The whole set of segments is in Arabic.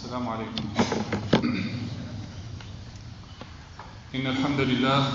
السلام عليكم. إن الحمد لله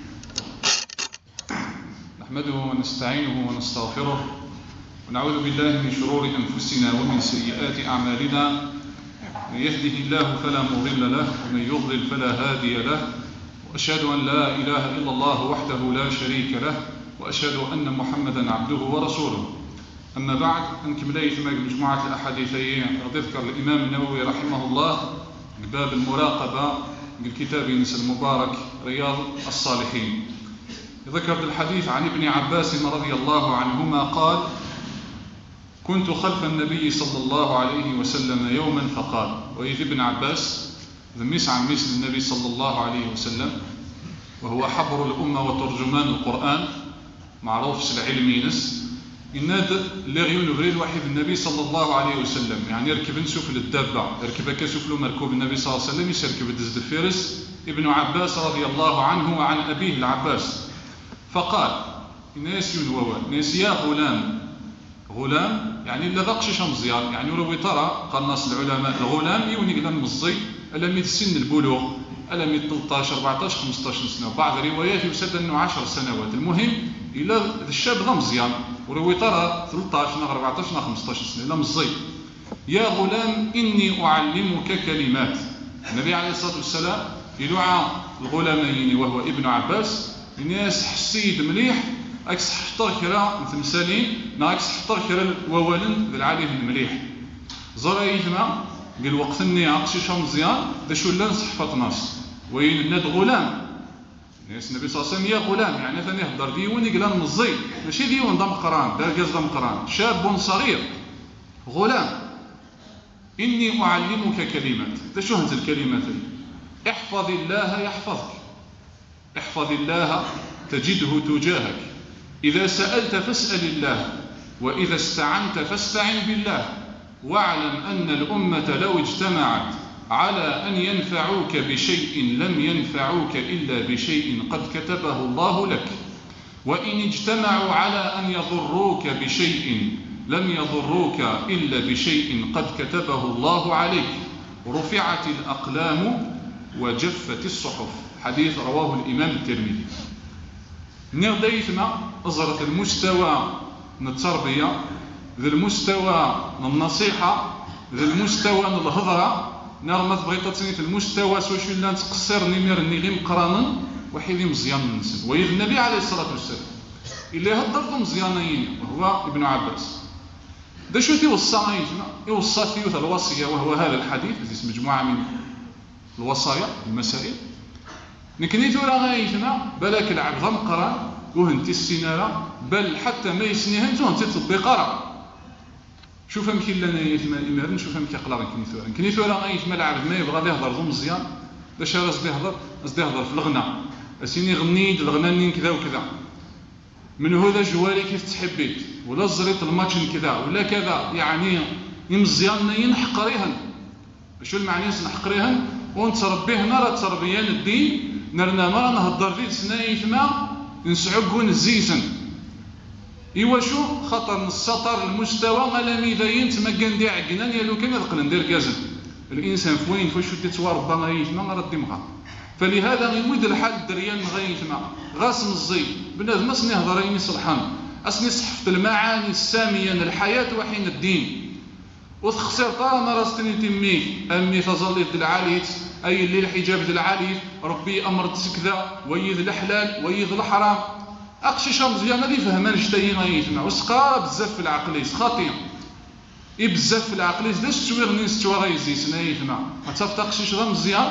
نحمده ونستعينه ونستغفره ونعوذ بالله من شرور أنفسنا ومن سيئات أعمالنا. من يهده الله فلا مضل له ومن يضلل فلا هادي له، وأشهد أن لا إله إلا الله وحده لا شريك له، وأشهد أن محمدا عبده ورسوله. أما بعد، نكمل مجموعة الأحاديثين ذكر الإمام النووي رحمه الله باب المراقبة بالكتاب المبارك رياض الصالحين. ذكرت الحديث عن ابن عباس رضي الله عنهما قال: كنت خلف النبي صلى الله عليه وسلم يوما فقال. وإذ ابن عباس ذميس عن مثل النبي صلى الله عليه وسلم، وهو حبر الأمة وترجمان القرآن، معروف في العلم ينس إناد لغيون غير الواحد النبي صلى الله عليه وسلم، يعني يركب نشوف الدابة، يركب كسوف له مركوب النبي صلى الله عليه وسلم، يركب دزد الفرس ابن عباس رضي الله عنه وعن أبيه العباس. فقال: ناس ينووان ناس يا غلام يعني إلا ذاقش مزيان، يعني روي ترى قال ناس العلماء الغلام يوني كذا مزي ألا ميت سن البلوغ، ألا ميت 13 14 15 سنة، وبعض الروايات يسد أنه 10 سنوات. المهم إلا الشاب ذا مزيان، وروي ترى 13 14 15 سنة إلا مزي. يا غلام إني أعلمك كلمات. النبي عليه الصلاة والسلام يدعى الغلامين وهو ابن عباس الناس حسيد مليح أكس حطر كرا مثمثالين ناكس حطر كرا وولن ذي العاليه مليح زرايثنا قال وقت النية أقشيش مزيان ذا شو لان صحفة ناس وين ناد غلام الناس النبي صلى الله عليه وسلم يا غلام يعني ثاني يهضر ديوني قال مزي ماشي ديون ضم قران دار قاز ضم قران شاب صغير غلام. إني أعلمك كلمات. ذا شو هنت الكلمات دي؟ احفظ الله يحفظك، احفظ الله تجده تجاهك، إذا سألت فاسأل الله، وإذا استعنت فاستعن بالله، واعلم أن الأمة لو اجتمعت على أن ينفعوك بشيء لم ينفعوك إلا بشيء قد كتبه الله لك، وإن اجتمعوا على أن يضروك بشيء لم يضروك إلا بشيء قد كتبه الله عليك، رفعت الأقلام وجفت الصحف. حديث رواه الإمام الترمذي. نغديتنا أزرت المستوى من التربية، ذا المستوى من النصيحة، ذا المستوى من الهضرة، نغمت بغيطة تسنيت المستوى سوشي لان تقصر نمير نغيم قرانا وحيدي مزيان من نسل. وإذ النبي عليه الصلاة والسلام اللي هضرت مزيانين وهو ابن عباس دا شو توصى يوصى فيه الوصية، وهو هذا الحديث زي مجموعة من الوصايا المسائل. نكنيتو راه غايتنا بالك العب ضم قرا وهنتي السيناره بل حتى ما يسنيها انتو انت تطبيق قرا. شوف يمكن لنا يتما نشوف يمكن يقرا كنيتو راه غايتما العب ما يبغى يهضر ضم مزيان باش قصدي يهضر في الغنى اسيني غنيت الغنى كذا وكذا من هذا جواري كيف تحبيت ولا زريت الماتش كذا ولا كذا، يعني مزيان ينحقريهن شو المعنى نحقريهن ونتربيه نرى تربيان الدين نرنا مرة نهضر فيه سنايف ما نسعقون الزيسن إيوا شو خطر السطر المستوى غلامي ذاين تمكن دي عقنان يالو كان يدقل ندير كازن الإنسان فوين فشو تتوار ربما غايتما غير الدمغة. فلهذا غيود الحال الدريان غايتما غاسم الزي بنادم اسني هضرين صلحان اسني صحفت المعاني السامية الحياة وحين الدين وتخسر طالما راستني تميك أمي تظل يد العاليت أي اللي الحجاب ذي العاليت ربي أمرت كذا ويذ الحلال ويذ الحرام أقشي شمزيان هذه فهمان اشتهي غايتنا وسقار بزاف في العقليس خاطئ بزاف في العقليس داش تسوي غني ستوى غايزي سنايتنا أتصفت أقشي شغل مزيان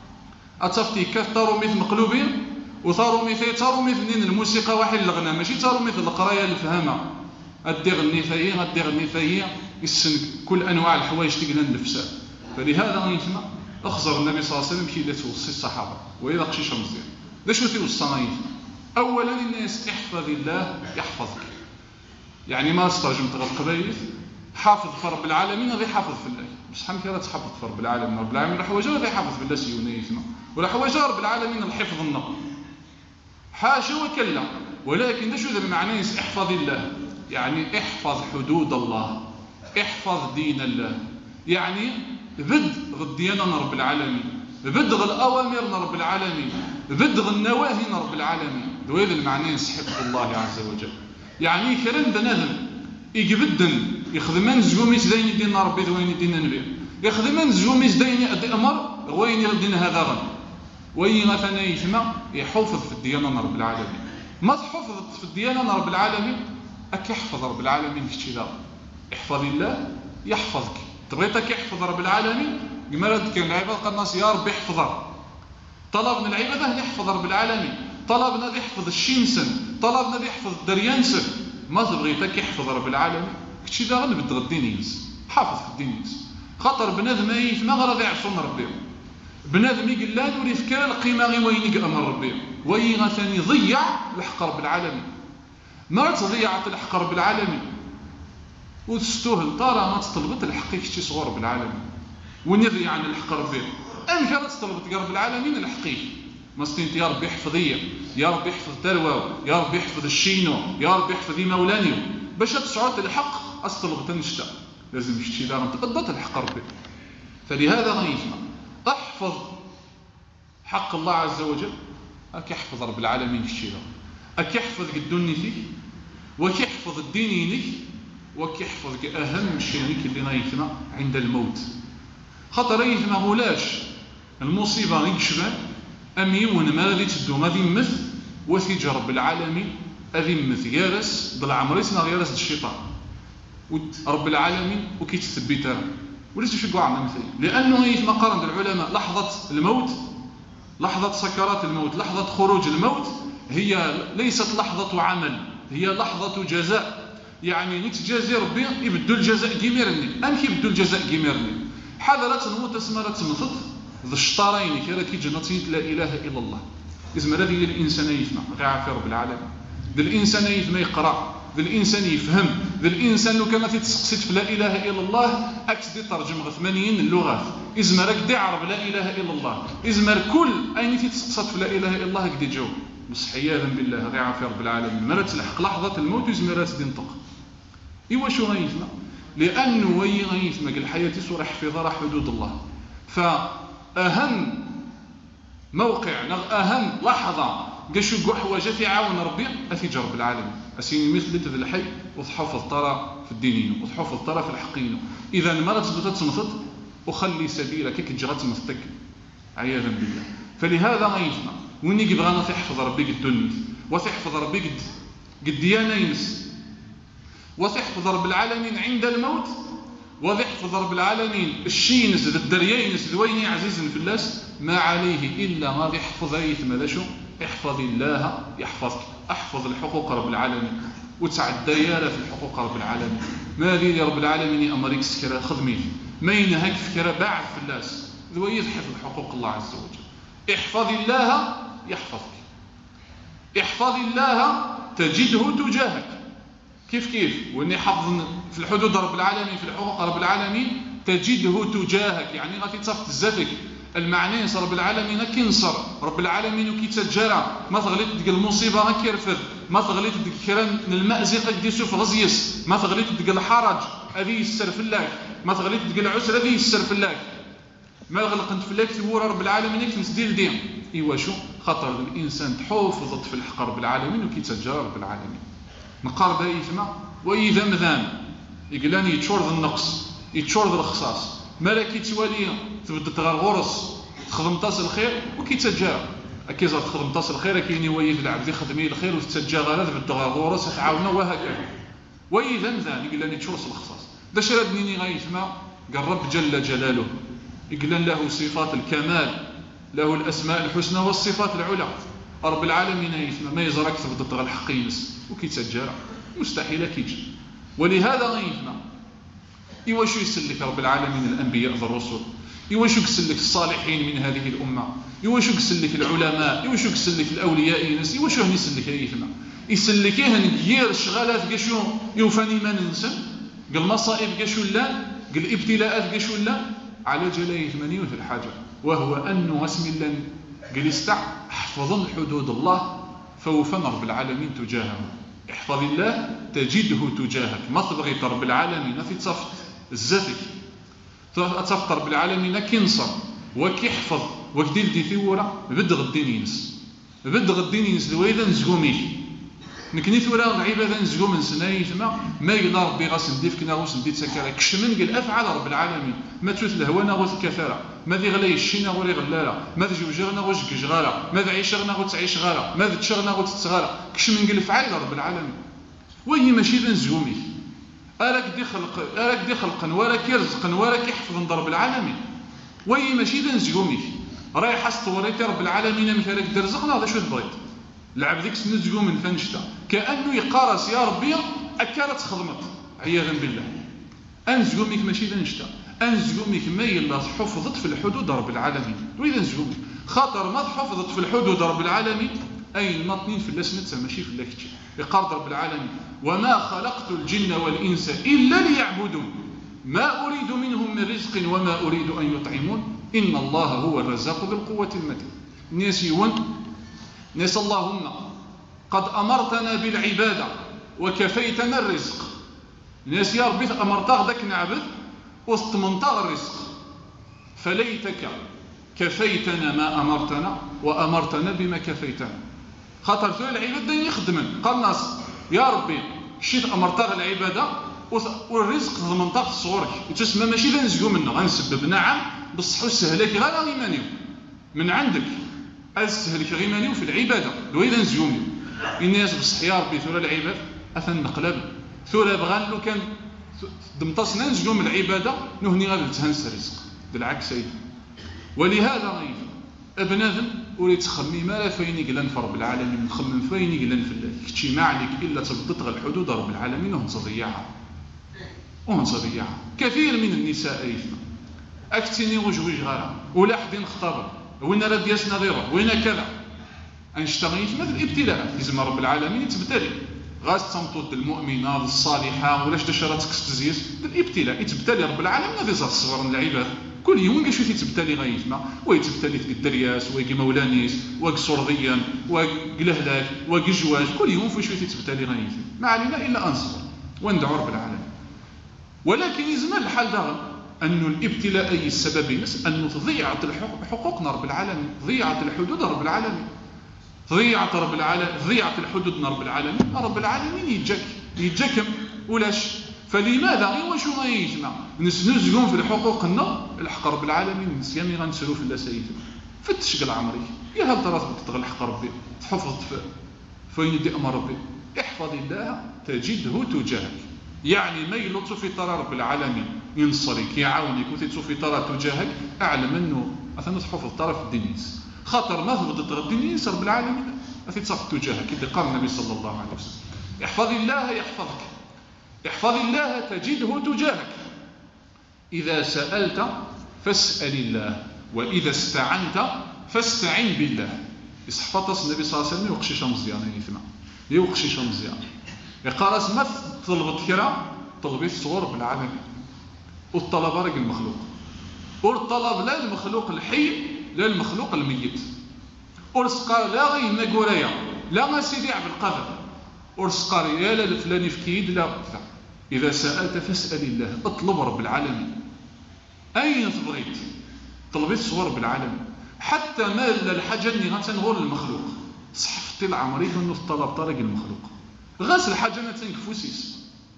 أتصفتي كثروا مثل مقلوبين وثاروا مثل الموسيقى واحد الغنى ماشي ثاروا مثل القراية الفهامة أدير النفاية السن كل أنواع الحوايج تقلن النفساء. فلهذا غيتنا أخزر النبي صلى الله عليه وسلم كي توصي الصحابة وإذا قشيش مزيان ذا شو توصى غيتنا. أولا الناس احفظ الله يحفظك، يعني ما استرجمت غير القبائل حافظ في رب العالمين غير حافظ في الله، بس حمك لا تحفظ في رب العالمين، رب العالمين راح وجه غير حافظ في الله سيونيتنا وراح وجه رب العالمين الحفظ النقل حاشا وكلا. ولكن ذا شو ذا المعنى احفظ الله يعني احفظ حدود الله، احفظ دين الله، يعني بدغ الديانة رب العالمين، بدغ الأوامر رب العالمين، بدغ النواهي رب العالمين. ذوين المعنى حفظ الله عز وجل. يعني كرم بنادم يقبدن يخدم زجوميس دين الدين ربي ذوين الدين النبي، يخدم زجوميس دين الأمر وين يردين هذا غن، وين مثلا يسمع يحفظ في الديانة رب العالمين. ما تحفظ في الديانة رب العالمين أك يحفظ رب العالمين في الشيء. احفظ الله يحفظك. تبغيتك يحفظ رب العالمين كما رد كان العباد قال الناس يا رب احفظه. طلبنا العبادة يحفظ رب العالمين، طلبنا يحفظ الشينسن، طلبنا يحفظ الدريانسن. ما تبغيتك يحفظ رب العالمين كشي دا غنبدغ الدين ينس، حافظ في الدين ينس. خاطر بنادم ما غادي يعصون ربي، بنادم يقول لا نوري فكره القيمه غير وين يامر ربي، وين ثاني ضيع الحق رب العالمين. ما تضيعت الحق رب العالمين وتستوهل طارا ما تطلبت الحق كشي صغور رب العالمين ونضيع عن الحق ربي. ام كانت تطلبت رب العالمين الحقيقي ما ستنت يا رب يحفظيه، يا رب يحفظ تروى، يا رب يحفظ الشينو، يا رب يحفظ مولانيو. باش تسعود الحق أصطلب تنشتا لازم يشتي دارم تقدت الحق ربي. فلهذا غيثنا احفظ حق الله عز وجل. أك يحفظ رب العالمين الشيء، أك يحفظ الدنيا فيك، وك يحفظ الدين لك، وك يحفظ أهم شيء اللي غيثنا عند الموت. خاطر غيثنا مولاش المصيبة غيكشبان أم يون ما غادي تدو ما ذي وثيج رب العالمين أذي مثيارس بالعمريسنا غيارس الشيطان رب العالمين وكيتثبتها وليس في قاعنا مثلي. لأنه هي في مقارنة العلماء لحظة الموت، لحظة سكرات الموت، لحظة خروج الموت هي ليست لحظة عمل، هي لحظة جزاء. يعني نتجازي ربي يبدو الجزاء كيميرني، أم كيبدو الجزاء كيميرني. حضرت الموت اسمها تمثط ذا الشطارين كي راكي جنتين لا إله إلا الله. إذا هذه الإنسان يفهم غير عافية رب العالمين. ذا الإنسان يفهم يقرأ، ذا الإنسان يفهم، ذا الإنسان لو كانت تسقسيت في لا إله إلا الله أكسدي ترجم 80 اللغات. إذا راك تعرف لا إله إلا الله، إذا كل أين تسقسط في لا إله إلا الله كدي جو. بس عياذا بالله غير عافية رب العالمين. مرات تلحق لحظة الموت وإذا مرات تنطق. إيوا شو غيثنا؟ لأنه وي غيثنا قال الحياة سورة حفظها حدود الله. فأهم موقع أهم لحظة قشو قحوة جا عاون ربي أثيج رب العالمين. أسيني مثل ذي الحي وتحفظ ترى في الدينين وتحفظ ترى في الحقين. إذا مرات تتمثط وخلي سبيلك كي تجرى تمثتك عياذا بالله. فلهذا غيثنا وين يبغانا تحفظ ربي قد الدنيا وتحفظ ربي قد ديانا ينس وتحفظ رب العالمين عند الموت وتحفظ رب العالمين الشينس الدريينس ذويني عزيز في اللاس ما عليه إلا ما يحفظ أيثم ذا شو احفظ الله يحفظك. احفظ الحقوق رب العالمين وتسعد ديالة في الحقوق رب العالمين. ما لي رب العالمين أمريك سكرة خدميه ما ينهك فكرة باعد في اللاس ذوي يحفظ حقوق الله عز وجل. احفظ الله يحفظك، احفظ الله تجده تجاهك. كيف واني حفظ في الحدود رب العالمين في الحقوق رب العالمين تجده تجاهك. يعني غادي تصفت الزفك المعني رب العالمين كينصر رب العالمين كيتجرى. ما تغليت ديك المصيبه كيرفد، ما تغليت ديك كران المازق كيديسو في غزيس، ما تغليت ديك الحرج هذه يسر في الله، ما تغليت ديك العسر هذه يسر في الله، ما غلقت في الله تورا رب العالمين كتمسديل ديم. ايوا شو خطر الانسان تحافظت في الحق رب العالمين وكيتجرى رب العالمين. نقارب يثما واذا مذان يقلاني يتشور النقص يتشور الخصاص مالك يتوالي تبدت غير غرس تخدم طاس الخير وكيتجا اكيد تخدم طاس الخير كاين يويف العبد يخدمي الخير وتتجا غير تبدت غير غرس تعاوننا وهكذا. واذا مذان يقلاني تشور الخصاص داش رادني غيثما قال رب جل جلاله يقلان له صفات الكمال، له الاسماء الحسنى والصفات العلى. رب العالمين يثما ما يزرك تبدت غير الحق ينس وكيتجا مستحيل كيجي. ولهذا غيثما إيوا شو يسلك رب العالمين الأنبياء والرسل، إيوا شو يسلك الصالحين من هذه الأمة، إيوا شو يسلك العلماء، إيوا شو يسلك الأولياء ينس، إيوا شو يسلك أيثما يسلكيه نغير الشغالات كاشو يوفاني ما ننسى قال المصائب كاشو لا قال الابتلاءات كاشو لا على جلاله ثمانية في الحاجة وهو أنه اسم الله قال استع احفظن حدود الله فوفن رب العالمين تجاهه. احفظ الله تجده تجاهك. ما تبغي رب العالمين في تصفت الزفك تفطر بالعالمين كينصر وكيحفظ وكدير دي ثورة بد غدين ينس بد غدين ينس وإذا نزقوميك نكني ثورة العبادة نزقو من سناي ما يقدر ربي غاس نديف كنا غوس نديت سكرة كشمن قال أفعال رب العالمين ما توث الهوانا غوث الكثرة ما ذي غلا يشينا غوري غلالة ما ذي جوجغنا غوش جغالة ما ذي عيشغنا غوت تعيش غالة ما ذي تشغنا غوت تغالة كشمن قال أفعال رب العالمين وهي ماشي ذا نزقوميك أراك دي خلقا وراك يرزقا وراك يحفظ ضرب العالمين وهي ماشي ذا نزقوميك رايح استوريتي رب العالمين مثالك درزقنا هذا شو بغيت لعب ذيك سنزقو من فنشتا كأنه يقارس يا ربي أكلت خدمت عياذا بالله أنزقوميك ماشي ذا نشتا أنزقوميك ما يلا حفظت في الحدود رب العالمين وإذا نزقوميك خاطر ما حفظت في الحدود رب العالمين أي المطنين في اللسنة ماشي في اللكتش يقارد رب العالمين وما خلقت الجن والإنس إلا ليعبدون ما أريد منهم من رزق وما أريد أن يطعمون إن الله هو الرزاق ذو القوة المتين ناس اللهم قد أمرتنا بالعبادة وكفيتنا الرزق ناس يا ربي أمرتك ذاك نعبد واستمنت الرزق فليتك كفيتنا ما أمرتنا وأمرتنا بما كفيتنا خاطر ذو العبادة يخدمن قال ناس يا ربي شيت أمرتك العبادة والرزق ضمنتك صورك تسمى ماشي ذا نزقو منا غنسبب نعم بصح السهلك غير غيمانيو من عندك السهلك غيمانيو في العبادة وإذا نزقوميو الناس بصح يا ربي ثورة العباد أثن نقلب ثورة بغان لو كان دمتصنا نزقو من العبادة نهني غير تهنس الرزق بالعكس أيضا ولهذا غير ابنادم ولي تخمي ما لا فين يقلن في رب العالمين نخمم فين يقلن في الله كتشي ما عليك إلا تبدت غير الحدود رب العالمين ونصضيعها كثير من النساء أيضا أكتني وجوج غارة ولا حدين خطابة وين راد ياسنا ضيره وين كذا أنشتغيش مثل الابتلاء لازم رب العالمين يتبتلي غاس تمطط المؤمنة الصالحة ولاش تشرتك تزيز الابتلاء يتبتلي رب العالمين هذه زاد الصغر العباد كل يوم كيشوف يتبتلي غايتنا ويتبتلي في الدرياس ويجي مولانيس ويجي صرديا ويجي لهلاك ويجي جواج كل يوم في شويه يتبتلي غايتنا ما علينا الا انصبر وندعو رب العالمين ولكن يزمن الحال داغ أن الابتلاء أي السبب ينس أنه ضيعت حقوقنا رب العالمين ضيعت الحدود رب العالمين ضيعت الحدود رب العالمين رب العالمين يتجكم ولاش فلماذا إيوا شو غايجنا نسنزقون في حقوقنا الحق رب العالمين نسيامي غنسلو في الله سيدنا فتش قل عمري يا هل ترى تبغى الحق ربي تحفظ فين يدي أمر ربي احفظ الله تجده تجاهك يعني ما يلطف في طرى رب العالمين ينصرك يعاونك وتتوفي طرى تجاهك أعلم أنه أثنى تحفظ طرف الدنيس خاطر ما ثبت الدنيس رب العالمين أتتصف تجاهك إذا قال النبي صلى الله عليه وسلم احفظ الله يحفظك احفظ الله تجده تجاهك إذا سألت فاسأل الله وإذا استعنت فاستعن بالله يصحفظ النبي صلى الله عليه وسلم يوقشي مزيان يوقشي مزيان يقارس ما طلبت كرا طلبي الصور بالعالمين والطلب رجل المخلوق والطلب لا المخلوق الحي لا المخلوق الميت ورسقار لا غير نقوريا لا ما سيدي عبد القدر ورسقار يا لا الفلاني في كيد لا إذا سألت فاسأل الله اطلب رب العالمين أين تبغيت طلبي الصور بالعالمين حتى ما الحاجة اللي غتنغور المخلوق صحفتي العمري انه الطلب طريق المخلوق غاس الحاجة ما تنكفوسيس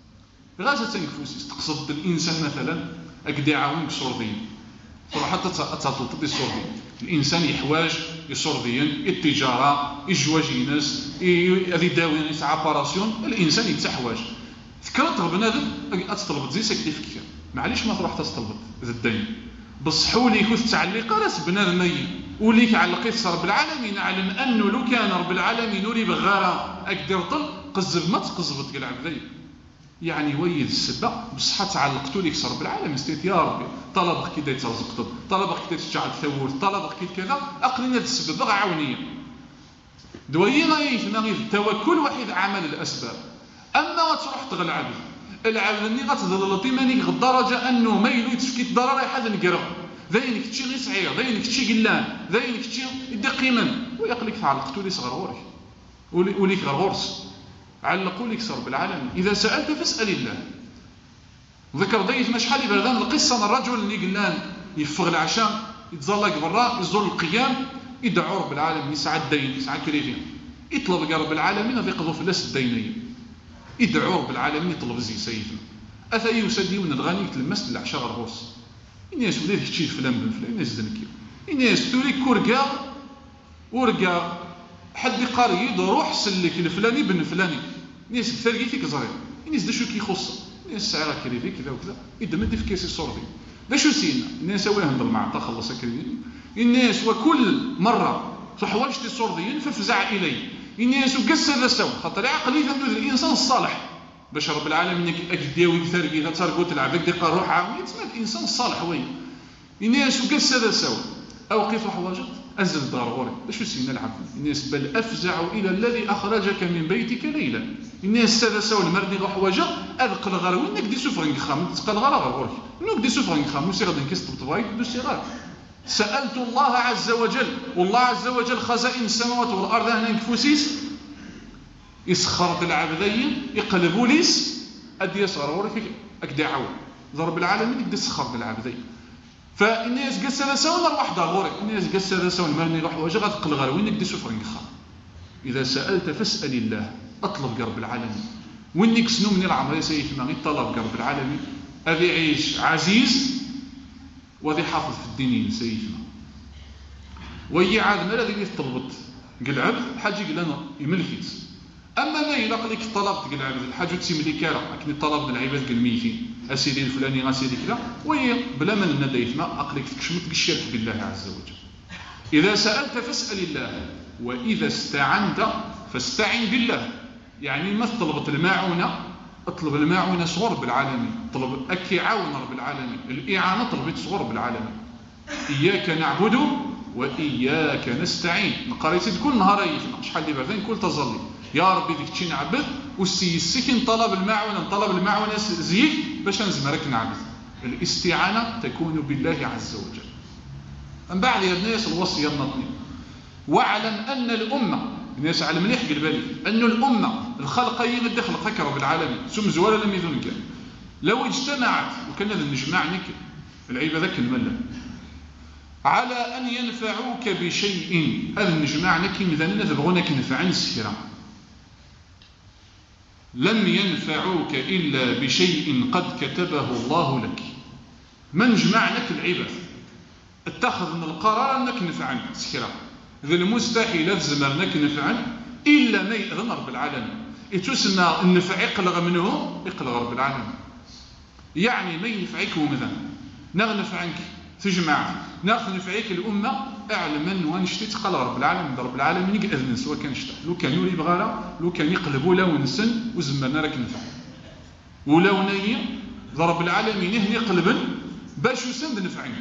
تقصد الإنسان مثلا أقدي يعاونك صوردين صراحة تطلب الصوردين الإنسان يحواج يصوردين التجارة يجواج ناس هذه داوين يسعى باراسيون الإنسان يتحواج ذكرت بنادم أتطلب زي سكتي فكر معليش ما تروح تطلب ذا الدين بصحولي كنت تعلق راس بنادم مي وليك علقيت رب العالمين علم أنه لو كان رب العالمين يري بغارة أقدر طل قزب ما تقزبت قال عبدي يعني ويد السبة بصحة تعلقتو ليك رب العالمين استيت يا ربي طلبك كي دايت رزقتو طلبك كي تشعل ثور طلبك كي كذا أقلنا السبب بغا عونية دوينا يثنى التوكل واحد عمل الأسباب أما غتروح تغل العبد اللي غتظلطي مانيك غدرجة أنه ما يلو يتفكيت ضرر أي حد نقرأ ذاينك تشي غير سعير ذاينك تشي قلان ذاينك تشي يدي قيمن ويقلك تعلقتو لي صغرورك وليك غرغورس علقوا لك رب العالمين إذا سألت فاسأل الله وذكر ضيف شحال يبردان القصه الرجل اللي قلنا يفغ العشاء يتزلق برا يزور القيام يدعو رب العالمين يسعى الدين يسعى كريفين يطلب رب العالمين هذا يقضوا فلاس الدينيه يدعو رب العالمين يطلب زي سيدنا اثاي يسدي من الغني تلمس العشاء غروس الناس ولات تشي فلان بن فلان الناس زنكيو الناس توري كوركا ورقا حد قاري روح سلك الفلاني بن فلاني الناس ثلقي فيك زرير الناس دا شو كيخص الناس ساعه كريفي كذا وكذا يدم دي في كيسي صورتي دا شو سينا الناس وين هندل معطى خلص كريفي الناس وكل مره حوايجتي صورتيين ففزع الي الناس وقس هذا سوا خاطر عقلي ذنب الانسان الصالح باش رب العالمين اكداوي ثرقي ترقوت العباد ديق روح عاوني تسمى الانسان الصالح وين الناس وقس هذا سوا اوقف حوايجك أزل الدار غوري باش سينا العبد الناس بل أفزع إلى الذي أخرجك من بيتك ليلا الناس هذا سوى المردي غحواجة أذق الغار وينك دي سفرين خام تقال غار غوري وينك دي سفرين خام وسير غادي نكسب طبايك دو سيغار سألت الله عز وجل والله عز وجل خزائن السماوات والأرض هنا نكفوسيس يسخرت العبدين يقلبوا ليس أدي يسغر غوري أكدي عاون ضرب العالمين يقدي سخر العبدين فالناس قسنا سوا واحد غوري الناس قسنا سوا المرني روح واجا غتقل غير وين يدي سفرين خا اذا سالت فاسال الله اطلب رب العالمين وينك سنو من العمر سيف ما طلب رب العالمين هذا يعيش عزيز وذي حافظ في الدين سيفنا وهي عاد ما الذي طلبت قال عبد حاجه قال انا يملكيت اما ما الا قال لك طلبت قال عبد الحاج تملك راه لكن طلب من العباد قال ميتين اسيدي الفلاني اسيدي كذا وهي بلا ما ندايت ما اقلك تكشمت الشرك بالله عز وجل اذا سالت فاسال الله واذا استعنت فاستعن بالله يعني ما طلبت الماعونه اطلب الماعونه صغر بالعالمين طلب اكي عاون رب العالمين الاعانه طلبت صغر بالعالمين اياك نعبد واياك نستعين نقريت كل نهار شحال اللي بعدين كل تظلي يا ربي ديك تشي نعبد والسي السكن طلب المعونه زيك باش نزمرك نعبد الاستعانه تكون بالله عز وجل من بعد يا الناس الوصيه النظمي واعلم ان الامه الناس على مليح قلب بالي ان الامه الخلق يغد خلقك رب العالمين سم زوال لم يذنك لو اجتمعت وكان هذا نجمعنك العيب ذاك الملا على ان ينفعوك بشيء هذا نجمعنك مثلا تبغونك نفعا السيره لم ينفعوك إلا بشيء قد كتبه الله لك من جمعنك العبث اتخذ من القرار أنك نفعا سكرا ذي المستحيل تزمرنك نفعا إلا ما يأذن رب العالمين يتسمى النفع يقلغ منه يقلغ رب العالمين يعني ما ينفعك ومذن نغنف عنك تجمع ناخذ نفعيك الأمة اعلم أنه ونشتي تقال رب العالمين رب العالمين يأذن سواء كان شتا لو كان يوري بغالا لو كان يقلبوا لو نسن وزمرنا راك نفع ولو نية رب العالمين يهني قلبا باش يسند نفعنك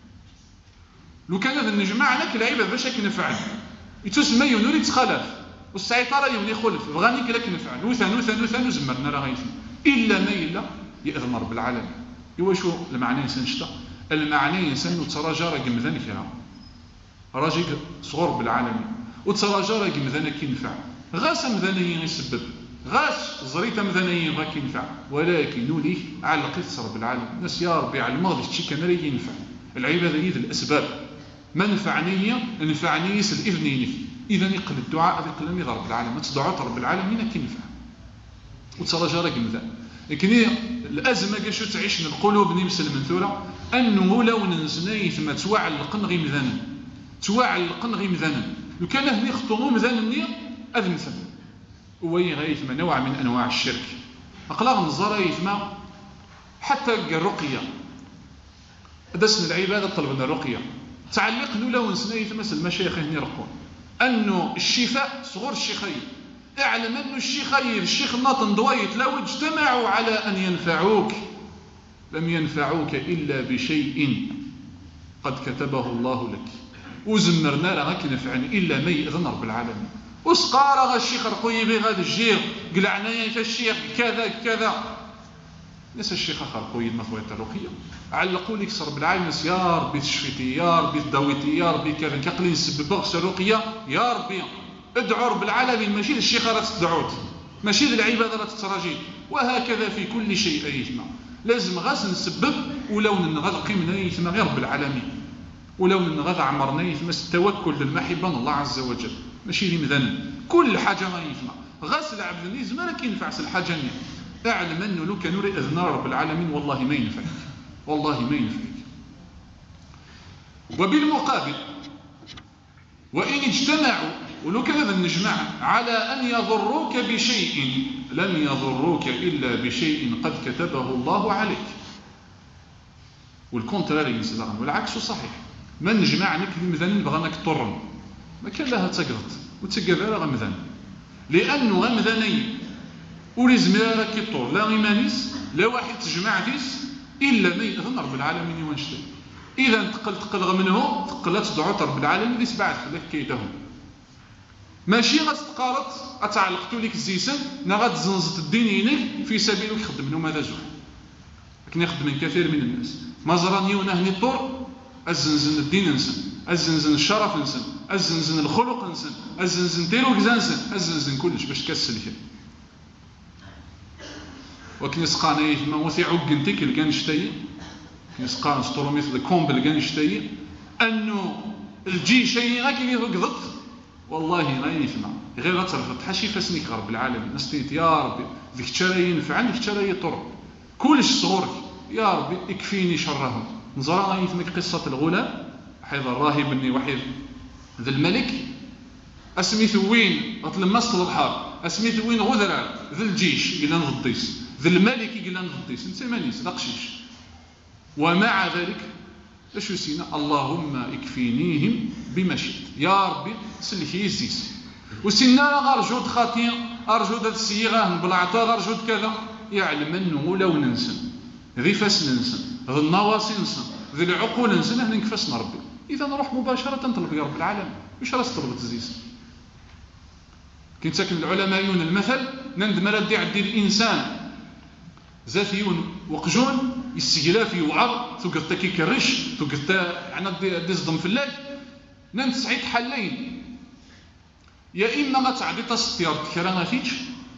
لو كان هذا نجمع لك العيبة باش نفعل يتسمى ينوري تخلف والسيطرة يوني خلف بغانيك لك نفعل وثان وزمرنا راه غيثم إلا ما إلا يأذن رب العالمين إوا شو المعنى إنسان شتا المعني إنسان وتراجع راك مذان كرا راجل صغر بالعالمين وتراجع راك مذان كينفع غاس مذانيين يسبب غاس زريت مذانيين غا كينفع ولكن نوليه على قصة رب العالمين الناس يا ربي على الماضي تشي كان راه ينفع العبادة هي الأسباب ما نفعني يسل إذنينك إذا يقل الدعاء هذا يقل رب العالمين تدعوت رب العالمين كينفع وتراجع راك مذان لكن الأزمة كاش تعيش القلوب نمس المنثورة أنه لو ننسناي ثم توعلقن غي مذانا توعلقن غي مذانا لو كان هني خطومو مذانا النية أذ مثلا وين غايثما نوع من أنواع الشرك أقلاغ النظارة يثما حتى الرقية دسن العبادة طلبنا الرقية تعلق لو نسناي ثم المشايخ هني رقون أنه الشفاء صغور الشيخين اعلم أن الشيخين الشيخ الناطن دويت لو اجتمعوا على أن ينفعوك لم ينفعوك إلا بشيء قد كتبه الله لك وزمرنا لك نفعا إلا ما يأذن رب العالمين وسقار غا الشيخ القويبي غاد الجير قلعنا يا الشيخ كذا كذا ناس الشيخ القويب ما فويت الرقية علقوا لك رب العالمين يا ربي تشفيتي يا ربي تداويتي يا ربي كذا كقلي نسبب بغس الرقية يا ربي ادعوا رب العالمين ماشي للشيخ راه تدعوت ماشي للعبادة راه تتراجي وهكذا في كل شيء أيثما لازم غاس نسبب ولو نغاد قيمنا يثما غير رب العالمين، ولو نغاد عمرنا يثما التوكل للمحبة الله عز وجل ماشي لي مذن كل حاجة ما يثما غاس العبد يزما راه كينفعس الحاجة نية. اعلم انه لو كان يريد اذن رب العالمين والله ما ينفعك، والله ما ينفعك. وبالمقابل وإن اجتمعوا ولو كان هذا نجمع على أن يضروك بشيء لم يضروك إلا بشيء قد كتبه الله عليك. والكونتراري ينسلغن والعكس صحيح. ما نجمع نك المذنين بغناك طرن ما كان لها تقرط وتقف على غمذان، لأنه غمذاني ولازم راك يطور لا غيمانيس لا واحد تجمع ديس إلا ما يأذن رب العالمين وانشتي. إذا تقل منه تقلت تدعو رب العالمين ليس بعد خلاك كيدهم ماشي غتقارط اتعلقتو لك الزيسن نا غتزنزط الدين ينك في سبيل يخدم لهم هذا زوج. لكن يخدم كثير من الناس ما زراني ونهني الطور الزنزن الدين نسن، الزنزن الشرف نسن، الزنزن الخلق نسن، الزنزن تيروك نسن، الزنزن كلش باش كسلك. وكن يسقاني ما وثي عقنتي كل كان شتي يسقان سطور مثل كومبل كان شتي انه الجيش غاك يقضط والله ما ينفع غير غترفض حاشي فاسنيك رب العالمين نستيت يا ربي ذيك ترى ينفع عندك ترى يطر كلش صغورك يا ربي اكفيني شرهم. نزرى غيثمك قصة الغلام حيث الراهب بني وحيد ذا الملك اسميت وين اطلمست البحر اسميت وين غذرة ذا الجيش قلنا نغطيس ذا الملك قلنا نغطيس انت مانيس دقشيش. ومع ذلك اش وسينا اللهم اكفينيهم بما شئت يا ربي سلكي يزيس وسينا غرجود خاطئ ارجود هاد السيغه نبلعطا غرجود كذا يعلم انه لو ننسى ذي فاس ننسى ذي النواصي ننسى ذي العقول ننسى هنا نكفاسنا ربي. اذا نروح مباشره نطلب يا رب العالمين واش راس طلب تزيس. كي تاكل العلماء المثل نندم ردي عدي الانسان ذاتيون وقجون يستجلاف يوعر توقف تاكي كرش توقف عنا ديصدم في الليل نان تسعيد حلين يا اما غتعدي تستير كرا ما فيش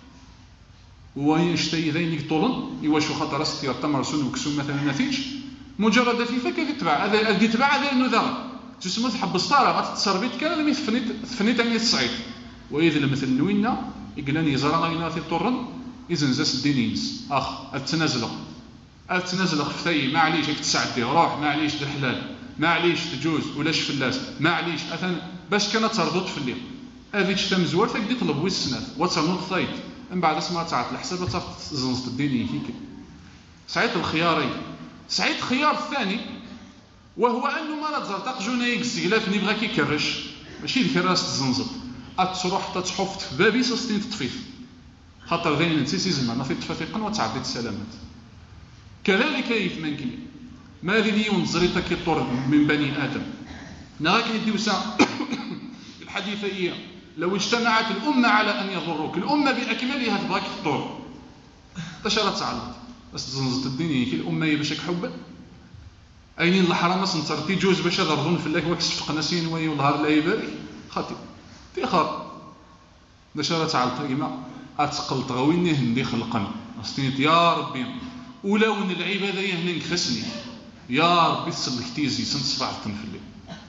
ويشتي ذينك طولن يواشو خاطر استير تمرسون وكسون مثلا ما فيش مجرد في كيف يتبع هذا يتبع هذا انه ذا تسمى تحبس طاره غتتصربيت كان لم تفنيت عن الصعيد. واذا المثل نوينا يقلاني زرا غينا في طرن إذن زاس الدينينس أتنازل خفتي معليش هيك تسعدي روح معليش الحلال معليش تجوز ولاش فلاس معليش أثن باش كانت تردد في الليل هذيك شتا مزوار تقدي طلب ويس السنات وترنوض ثايت من بعد اسمها تعرف الحساب تعرف زنزت الديني هيك. سعيد الخياري سعيد الخيار الثاني وهو أنه ما نتزرطق جونايك السيلاف نبغى كيكرش ماشي الكراس تزنزط أتروح تتحفت في بابي سستين تطفيف خاطر ذين نسيسي زعما ما في تفافيقا وتعدي السلامات. كذلك يثمنكني ما ذي ونزريتا كيطور من بني ادم نراك نديو ساعه الحديثه هي لو اجتمعت الامه على ان يضروك الامه باكملها تبغاك تطور اش راه تعلق بس تزنزت الدنيا كي الامه هي باش حب اينين الحرام سنترتي جوج باش ضربون في الله واكس فقنا سين وي والنهار لا يبارك خاطي تيخر باش راه تعلق كيما أتقل تغويني هندي خلقنا أستنيت يا ربي ولو أن العبادة يهنا نكفسني يا ربي تصلك تيزي سنتصبع التنفلي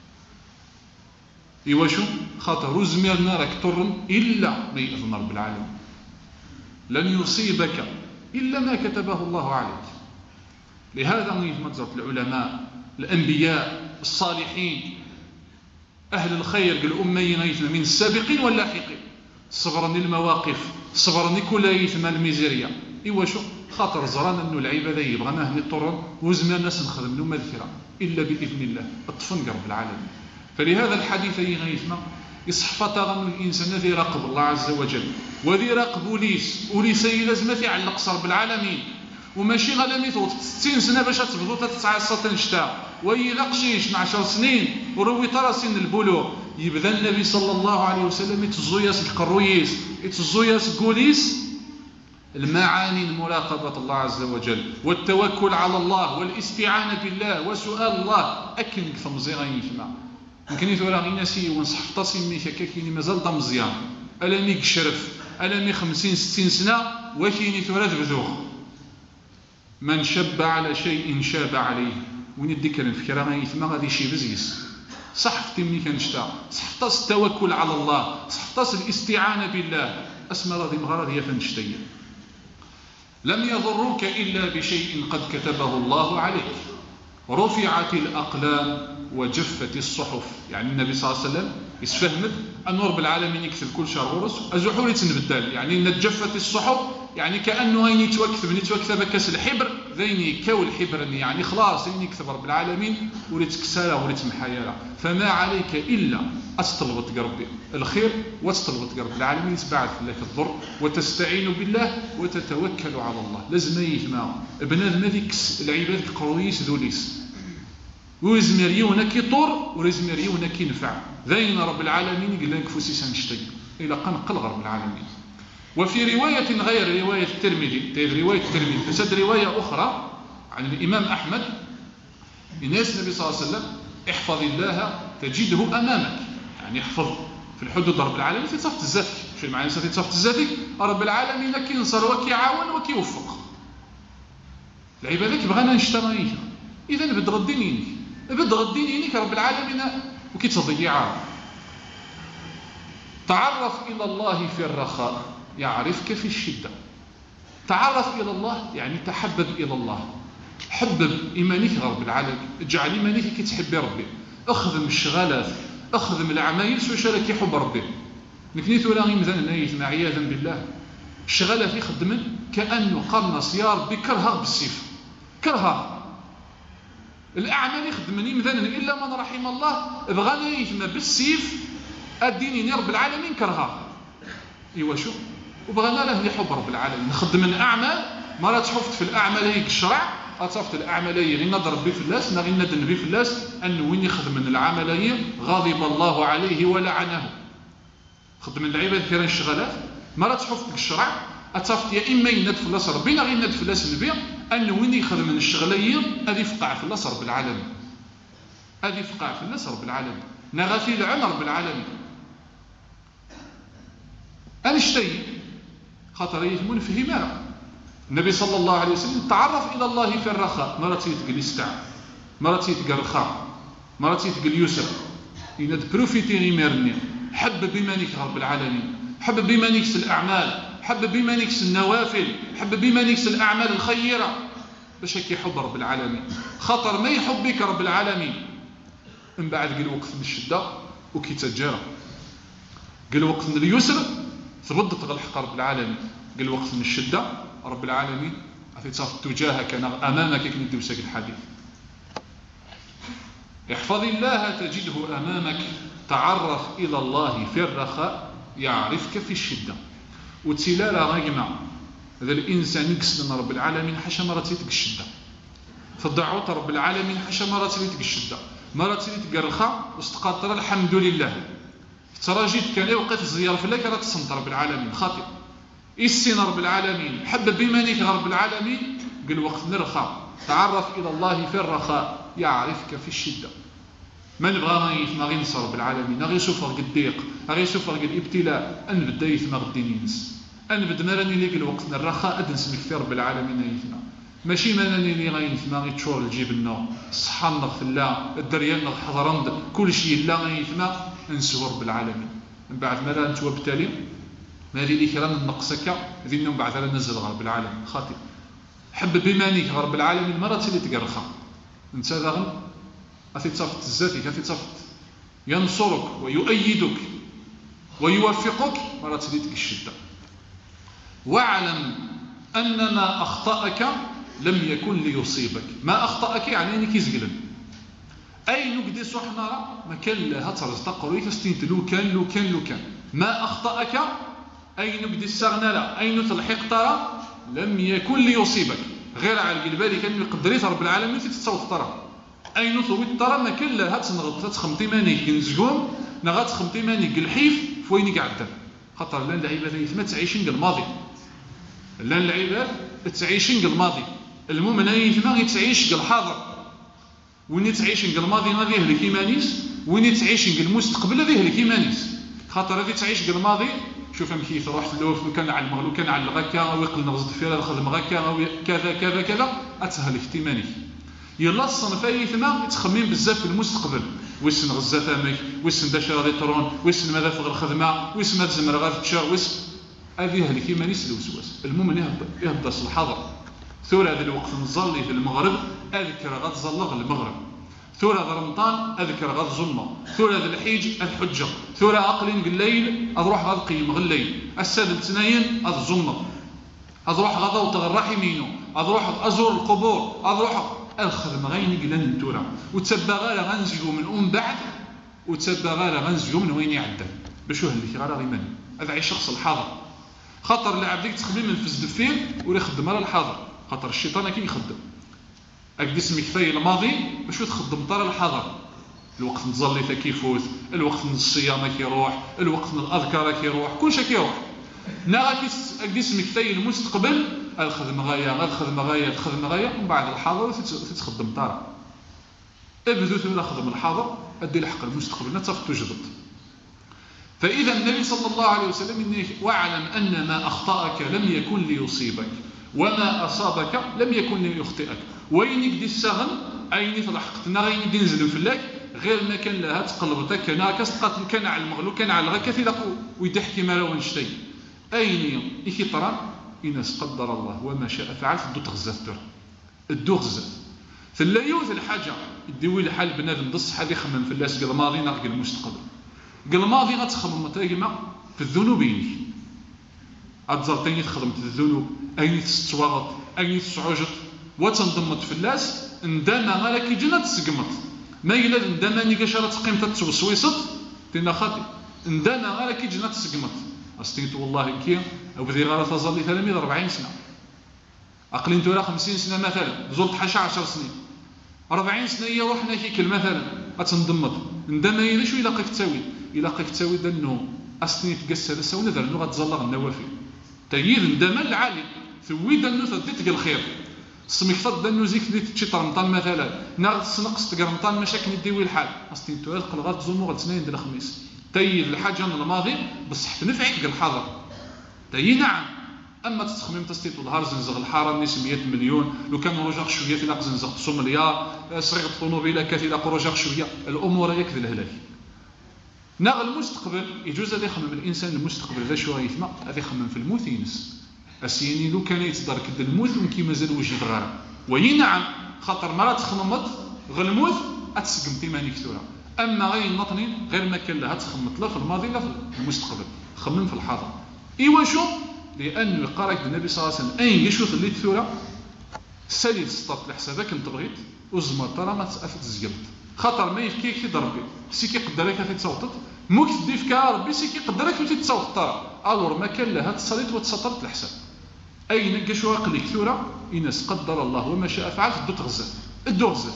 إيواشو خاطر وزميرنا راك ترم إلا ما يأذن رب العالمين لن يصيبك إلا ما كتبه الله عليك. لهذا مجرد العلماء الأنبياء الصالحين أهل الخير الأميين من السابقين واللاحقين صبرني المواقف صبرني كل يثم الميزيريا إيواشو خاطر زران أنه العبادة يبغانا هني الطرن وزمان الناس نخدم لهم الذكرى إلا بإذن الله الطفن رب العالمين. فلهذا الحديث يغيثنا يصحف تغنو الإنسان ذي راقب الله عز وجل وذي راقب وليس لازم يعلق رب العالمين وماشي غلامي توت 60 سنة باش تبدو تتعصى تنشتا ويلا قشيش 10 سنين وروي ترى سن البلوغ يبدا النبي صلى الله عليه وسلم يتزوياس القرويس يتزوياس كوليس المعاني المراقبة الله عز وجل والتوكل على الله والاستعانة بالله وسؤال الله أكن كثمزيغين يفما يمكن يثورا غير ناسي ونصحف تصيمي كاكيني مازال دا مزيان ألمي شرف ألمي 50 60 سنة وكيني ثورا ذبذوخ من شب على شيء شاب عليه. وين يديك الفكرة ما يثمى غادي شي بزيس صحفتي ملي كنشتا صحفطاس التوكل على الله صحفطاس الاستعانة بالله اسمى راضي مغرض هي فنشتي. لم يضروك إلا بشيء قد كتبه الله عليك رفعت الأقلام وجفت الصحف. يعني النبي صلى الله عليه وسلم يسفهمت أن رب العالمين يكتب كل شهر غرس أزحولي تنبدل. يعني إن جفت الصحف يعني كأنه غيني توكثب كاس الحبر ذيني كول الحبر يعني خلاص ذيني يكتب رب العالمين وليت كسالة وليت محايلة. فما عليك إلا أستطلبت ربي الخير وتطلبت رب العالمين تبعث لك الضر وتستعين بالله وتتوكل على الله. لازم يثمى بنادم هذيك العباد كرويس ذوليس ويزمريونا كيطور ويزمريونا كينفع ذين رب العالمين قال لك فوسيس نشتي إلى قنقل رب العالمين. وفي رواية غير رواية الترمذي فسد رواية أخرى عن الإمام أحمد الناس النبي صلى الله عليه وسلم احفظ الله تجده أمامك. يعني احفظ في الحدود رب العالمين تتصفت ذاتك. شو معنى تتصفت ذاتك؟ رب العالمين كينصر وكيعاون وكيوفق. العبادات بغانا نشتغليها إذا بدغ الدين رب العالمين وكيتضيعها. تعرف إلى الله في الرخاء يعرفك في الشدة. تعرف إلى الله يعني تحبب إلى الله. حبب إيمانك رب العالمين اجعل إيمانك كي تحبي ربي. أخذم الشغالات أخذم العمايل سو شارك يحب ربي. نكنيثو لا غيمزان نايثنا عياذا بالله الشغالات يخدمن كأنه قرنص يا ربي كرها بالسيف كرها. الأعمال يخدمن يمذن إلا من رحم الله بغانا يثنى بالسيف الدين رب العالمين كرها. إيوا شو وبغانا له يحب رب العالمين نخدم الأعمال ما لا تحفت في الأعمال هيك الشرع أتصفت الأعمالية غير نضرب بي في الناس غير ندن بي في الناس أن وين يخدم من العملية غضب الله عليه ولعنه. خدم العباد كيران الشغالات ما لا تحفت الشرع أتصفت يا إما يند في الناس ربنا غير ند في الناس النبي أن وين يخدم من الشغلية هذه فقع في الناس رب العالمين. هذه فقع في الناس رب العالمين نغفي العمر رب العالمين. أنشتي خاطر يهمون فهمها النبي صلى الله عليه وسلم تعرف إلى الله في الرخاء مرة تيتقل يستع مرة تيتقل الرخاء مرة تيتقل يسر إن بروفيتي غيميرني حبب بمانيك رب العالمين حبب بمانيك الأعمال حبب بمانيك النوافل حبب بمانيك الأعمال الخيرة باش هيك يحب رب العالمين. خاطر ما يحبك رب العالمين من بعد قال وقت من الشدة وكيتجارة قال وقت من اليسر ثبت الحق رب العالمين قال وقت من الشدة رب العالمين أتصف تجاهك أمامك كي ندوسك الحديث. احفظ الله تجده أمامك تعرف إلى الله في الرخاء يعرفك في الشدة. وتسلالة غيمة هذا الإنسان يقصد رب العالمين حاشا مرة تلتك الشدة فالدعوة رب العالمين حاشا مرة تلتك الشدة مرة تلتك الرخاء واستقاطر الحمد لله تراجيت كان وقت الزيارة فلاك راه تصنت رب العالمين خاطئ السين رب العالمين حبب بمانيك رب العالمين قال وقت نرخى تعرف إلى الله في الرخاء يعرفك في الشدة. من بغى يثمى غير نصر رب العالمين غير يسوفر الضيق غير يسوفر الابتلاء أن بدا يثمى غدين ينس أن بد مراني ليك الوقت الرخاء أدنس مكثير رب العالمين يثمى ماشي مراني لي غير يثمى غير تشور الجيب النار الصحة نغف الله الدريان نغ حضرند كل شيء لا غير يثمى نسوى رب العالمين. من بعد ما لا نتوى بالتالي ما هذه اللي كرام النقصك ذي من بعد على نزل غرب العالمين خاطئ حب بمانيك غرب العالمين مرة تلي تقرخا انت ذاغن أتتصفت الزاتك أتتصفت ينصرك ويؤيدك ويوفقك مرة تلي تك الشدة. واعلم أن ما أخطأك لم يكن ليصيبك. ما أخطأك يعني أنك يزقلن أي نقدي صحنا ما كان لها ترزق قروي تستنت لو كان ما أخطأك أي نقدي السغنالة أي نتلحق ترى لم يكن ليصيبك غير على البالي كان يقدريت رب العالمين تتصوت ترى أي نطوي ترى ما كان لها تنغط تخمتي مانيك نزقوم نغات خمتي مانيك الحيف فوينك عدل خاطر لان العباد ما تعيشين الماضي لان العباد تعيشين الماضي المؤمن ما يتعيش الحاضر وين تعيش الماضي غادي يهلك ايمانيس وين تعيش المستقبل غادي يهلك ايمانيس خاطر غادي تعيش الماضي شوف ام كيف روح لو كان على المغلو كان على الغكا ويقل نغزد فيها الخدم غكا كذا كذا كذا اتهلك تيماني يلا الصنف اي ثما يتخمم بزاف في المستقبل ويسن غزا ثامك ويسن باش غادي يطرون ويسن ماذا فوق الخدمه ويسن ماذا زمر غادي تشا ويسن هذه هلك تيمانيس الوسواس. المؤمن يهبط الحظر ثورة هذا الوقت نظلي في المغرب اذكر غتزلغ المغرب ثورة هذا رمضان اذكر غتزلمه ثورة هذا الحيج الحجه ثورة اقلين الليل اروح غتقيم الليل الساد الاثنين الزمه اروح غدا الرحمينو اروح ازور القبور اروح الخدمه غير قلان نتورا وتبا غير غنزيو من بعد وتبا غير غنزيو من وين يعدل باش هو اللي غير غيمن هذا عي شخص الحاضر خاطر اللاعب ديك تخدم من فز الدفير ولا يخدم على الحاضر خاطر الشيطان كي يخدم اكدي سميك في الماضي باش تخدم طار الحاضر الوقت نتزلي كيفوت الوقت من الصيام كيروح الوقت من الاذكار كيروح كلشي كيروح نا اكدي سميك في المستقبل الخدمه غايه الخدمه غايه الخدمه غايه ومن بعد الحاضر تتخدم طار ابدو ثم خدم الحاضر ادي الحق المستقبل نتفت وجدت. فاذا النبي صلى الله عليه وسلم واعلم ان ما اخطاك لم يكن ليصيبك وما اصابك لم يكن ليخطئك وين يدي السغن اين تلحقتنا غير يدي نزل فلاك غير ما كان لها تقلبتك كان كتقاتل كان على المغلو كان على الغكث ويدي حكيمه لا ونشتي اين يكثران إناس قدر الله وما شاء فعل الدو تغزات الدو غزات ثلا يوث الحاجة يدوي لحال بنادم بصح هذه يخمم في الناس قال الماضي ناقل المستقبل قال الماضي غتخمم تايما في الذنوب يني أتزرتيني تخدمت الذنوب أين تستواغط أين تسعوجت وتنضمت في الناس ندانا غالك يجينا تسقمت ما إلا ندانا كاشا تقيم تتوسويصت تينا خاطي ندانا غالك يجينا تسقمت أستيت والله كي أو بذي غارة تظل تلاميذ 40 سنة أقلين تورا 50 سنة مثلا زلت 10 سنين 40 سنة هي روحنا كيكل مثلا أتنضمت ندانا إلا شو يلاقيك تساوي يلاقيك تساوي دانو أستني تقسل ساونا دار لغة تزلغ النوافل تأييد نداما العالي ثوي دانو ثديتك الخير سميك ثد دانو زيك اللي تشي طرمطان مثلا ناغد سنقص تقرمطان مشاكل يديوي الحال أستني تورا القلغات تزلمو غد سنين ديال الخميس تأييد الحاجة من الماضي بصح تنفعك قال الحاضر تأيي نعم أما تتخمم تستيت الظهر زنزغ الحارة نيس 100 مليون لو كان رجع شوية في لاق زنزغ 100 مليار صغير الطوموبيلة كافي لاق رجع شوية الأمور يكفي الهلاك ناغ المستقبل يجوز هذا يخمم الإنسان المستقبل ذا شو غيثما هذا يخمم في الموت ينس أسيني لو كان يتدرك الموت ومكي مازال وجه غيره وي نعم خاطر مرات تخممت غير الموت أتسقم تيماني كثورة أما غير النطنين غير ما كان لها تخمط لا في الماضي لا في المستقبل خمم في الحاضر إيوا شو لأنه يقارك النبي صلى الله عليه وسلم أين يشوف اللي ثورة سالي تسطط لحسابك انت بغيت وزمر ترى ما تسأفت زقبت خاطر ما يفكيك في ضربي سيكي قدرك في تصوتت موك تديف كا ربي سيكي قدرك في تصوت ترى الور ما كان لها تصليت وتسطرت الحساب أين كشوا قليك ثورة إناس قدر الله وما شاء فعل الدو تغزات الدو غزات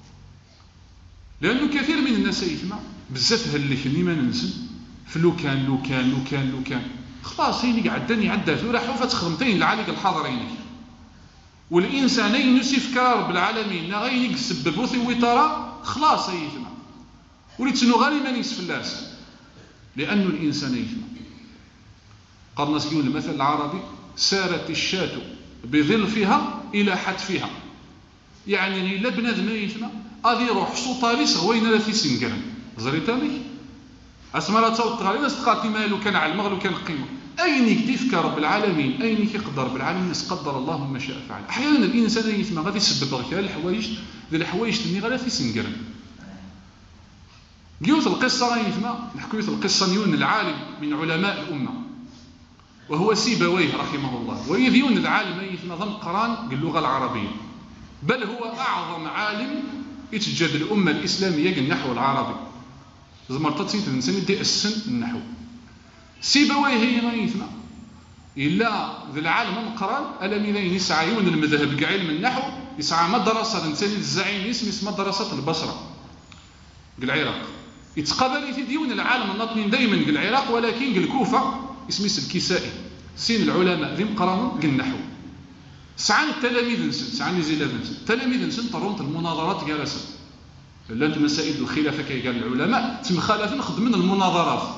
لأنه كثير من الناس يسمع بزاف هاللي ما ننسى فلو كان خلاص هيني قعدني عدى ثورة حوفة خدمتين العالق الحاضرين والإنسانين يوسف كرب العالمين غير يسبب وثوي ترى خلاص يسمع وليتنو غالي ما نيس فلاس لأنه الإنسان يسمع قال ناس يقول المثل العربي سارت الشاة بظلفها إلى حتفها يعني لا بنادم يسمع غادي يروح سوطاري صغوينا لا في سنقرن زريتاني اسمرا تصوت غالي ناس تقاتي مالو كان على المغلو كان قيمه اين يكتفك رب العالمين اين يقدر رب العالمين الناس قدر الله ما شاء فعل احيانا الانسان يسمع غادي يسبب غير الحوايج ديال الحوايج اللي غادي في سنقرن قيوت القصه غادي يسمع نحكيوت القصه نيون العالم من علماء الامه وهو سيبويه رحمه الله ويذيون العالم يسمع ضمن قران باللغه العربيه بل هو اعظم عالم يتجاد الأمة الإسلامية النحو العربي زمرتات سنت الإنسان يدي السن النحو سيبويه هي ما يسمع إلا ذي العالم القرآن ألمين يسعيون المذهب كعلم النحو يسعى مدرسة الإنسان الزعيم اسم مدرسة البصرة العراق يتقابل في ديون العالم الناطنين دائما العراق ولكن الكوفة اسم الكسائي سين العلماء ذي مقرانون النحو سعان التلاميذ نسن سعان لي زيلات نسن التلاميذ نسن طرونت المناظرات جالسة لانت مسائل الخلافة كي قال العلماء تم خلافين خدمين المناظرات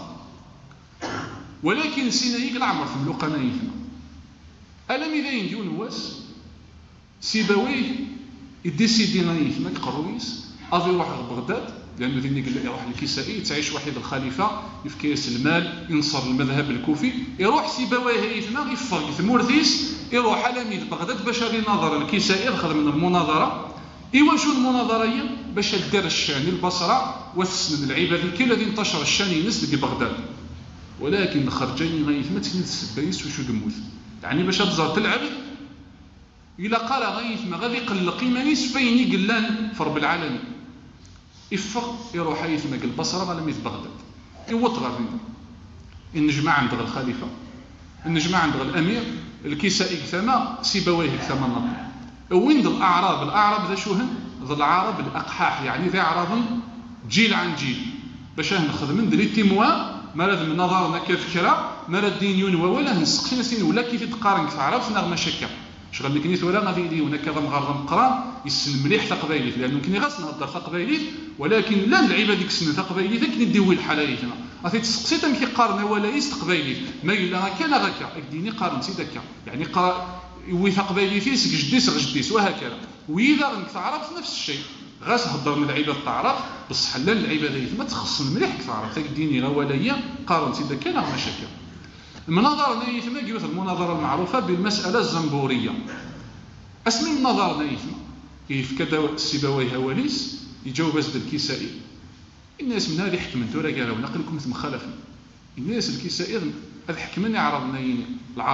ولكن سينايك العمر في اللقناء يفنا ألم إذا ينديون واس سيبويه يديسيدي يثما قرويس أفي يروح لبغداد، لأنه ذيني قال يروح للكسائي تعيش وحيد الخليفة يفكيس المال ينصر المذهب الكوفي، يروح سيبويه يثما يفرق ثمورثيس يروح على ميد بغداد باش غادي يناظر الكسائي يدخل من المناظرة. إيوا شو المناظرة هي؟ باش دار الشان البصرة وتسند العباد كي الذي انتشر الشان ينس في بغداد، ولكن خرجاني غيثما تسند السبايس وشو دموث، يعني باش تزار تلعب إلا قال غيثما غادي يقلق إيمانيس فين يقلان في رب العالمين يفق يروح يثما البصرة على ميت بغداد يوط غادي النجمع عند الخليفة، النجمع عند الأمير الكسائي كثما سيبويه كثما نطق وين الأعراب ذا شوهن ذا العرب الأقحاح، يعني ذا أعراب جيل عن جيل باش نخدم ندري تيموا مراد من نظرنا كفكرة مراد دين ولا نسقسينا سين ولا كيف تقارن تعرف نغمة شكا شغل كنيت ولا غادي يدي هنا كذا مغرض مقران يسن مليح تقبايليت، لانه يمكن غاس نهضر تقبايليت ولكن لا اللعيبه ديك السنه تقبايليت كي نديوي الحلايتنا اثي تسقسي تم كي قارن ولا يستقبايليت ما الا كان غاكا ديني قارن سي دكا يعني قرا وي تقبايليت سك جديس وهكذا، واذا انك تعرف نفس الشيء غاس هضر من اللعيبه تعرف بصح لا اللعيبه ديت ما تخص مليح تعرف ديني غواليه قارن سي دكا لا مشاكل. المناظرة نايثما قلت المناظرة المعروفة بالمسألة الزنبورية. اسم المناظرة نايثما كيف كذا سيبويه هواليس يجاوب أزد الكسائي الناس من هذه حكمن تورا قالوا نقل لكم مثل مخالفة الناس الكسائي هذا حكمن يعرب نايين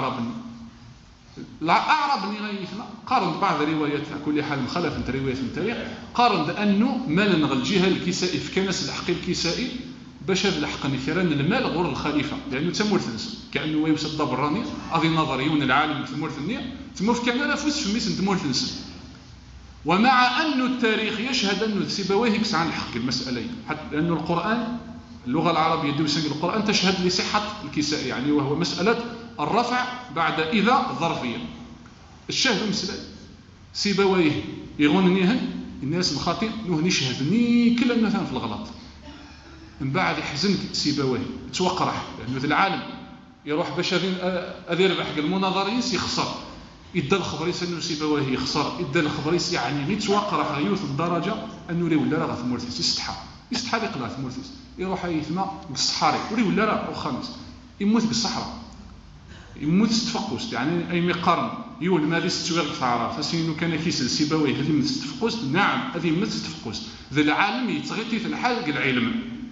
الأعرب نايثما قارن بعض الروايات على كل حال مخالفة روايات من التاريخ قارن بأنه مال نغ الجهة الكسائي في كنس الحق الكسائي باش هذا الحق نثيران المال غور الخليفه لانه تمورث كانه يوسد براني هذه نظريون العالم تمورث النية تمورث كان لا فوس في ميسن تمورث ومع أن التاريخ يشهد أن سيبويه يكس عن الحق المسألة حتى لأن القرآن اللغة العربية دوسن القرآن تشهد لصحة الكساء يعني وهو مسألة الرفع بعد إذا ظرفية الشاهد مسألة سيبويه يغننيهن الناس الخاطئ نهني شهدني كل مثلا في الغلط من بعد يحزنك سيبويه توقرح لأنه ذي العالم يروح باش هذي ربح المناظرين يخسر إدى الخبريس أنه سيبويه يخسر إدى الخبريس يعني يتوقرح يوث الدرجة أنه ري ولا راه ثمورثيس يستحى يقلع ثمورثيس يروح يثما بالصحاري وري ولا راه خامس يموت بالصحراء يموت ستفقوست يعني أي مقارن يقول ما ذي ستوغل ثعرف فسينو كان كيسل سيبويه هذه من ستفقوست نعم هذه من ستفقوست ذا العالم يتغطي في الحال العلم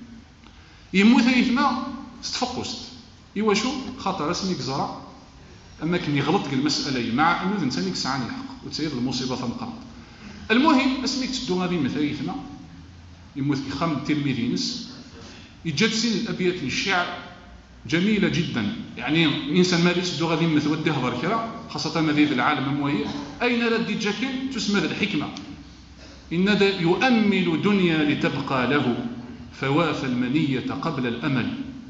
يموت يثما ستفقوست إيوا شو خاطر اسمي كزرع أما كان يغلط المسألة مع أنه الإنسان يكسعان الحق وتسير المصيبة ثمقرض المهم اسمي تدو غادي مثلا يثما يموت كخام تلميذينس يجد سين الأبيات الشعر جميلة جدا يعني الإنسان ما يتدو غادي مثل ودي هضر كرا خاصة مذيذ العالم الموهي أين ردي جاكين تسمى الحكمة إن يؤمل دنيا لتبقى له فواف المنية قبل الأمل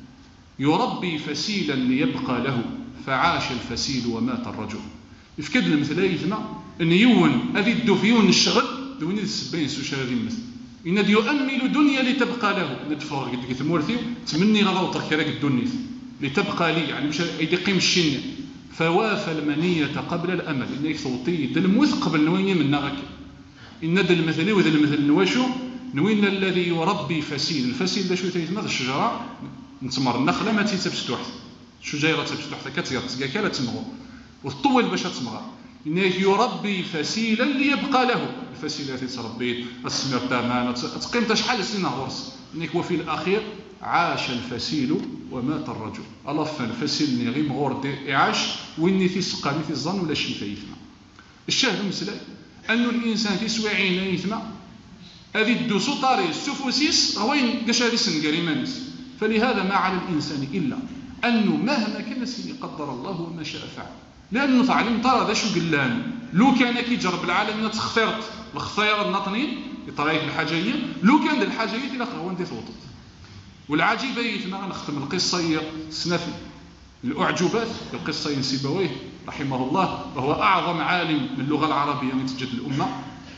يربي فسيلا ليبقى له فعاش الفسيل ومات الرجل يفكد المثل يثما أن يون هذه الدفيون الشغل دوني السبين سوشا هذه المثل إن يؤمل دنيا لتبقى له ندفع قد ثمورثي تمني غضوطر كراك الدنيا لتبقى لي يعني مش يقيم الشن فواف المنية قبل الأمل إن يثوطي دلموث قبل نويني من نغك إن ذا المثل وذا المثل نواشو نوين الذي يربي فسيل الفسيل ده شو يثما الشجرة نتمر النخلة ما تيتبش توحد شجيرة تبش توحد كتير تسقى لا تمغو وتطول باش تمغى إنه يربي فسيلا ليبقى له الفسيل التي تربي السمير تامان تقيم شحال سنين غرس إنك وفي الأخير عاش الفسيل ومات الرجل الله فان الفسيل ني غير مغور دي عاش ويني في سقى في الظن ولا شي فيثما الشاهد مثلا أن الإنسان في سواعين يثما هذه الدوسو طاري السفوسيس وين قاش هذه سنقريمانس فلهذا ما على الإنسان إلا أنه مهما كان سيدي قدر الله وما شاء فعل لأنه تعلم ترى ذا شو قلان لو كان كيجرب العالم تخثرت الخثير النطنين بطريقة الحاجية لو كان الحاجية إلى قهوان دي ثوطت والعجيبة يتما نختم القصة سنة الأعجوبات القصة سيبويه رحمه الله وهو أعظم عالم من اللغة العربية من تجد الأمة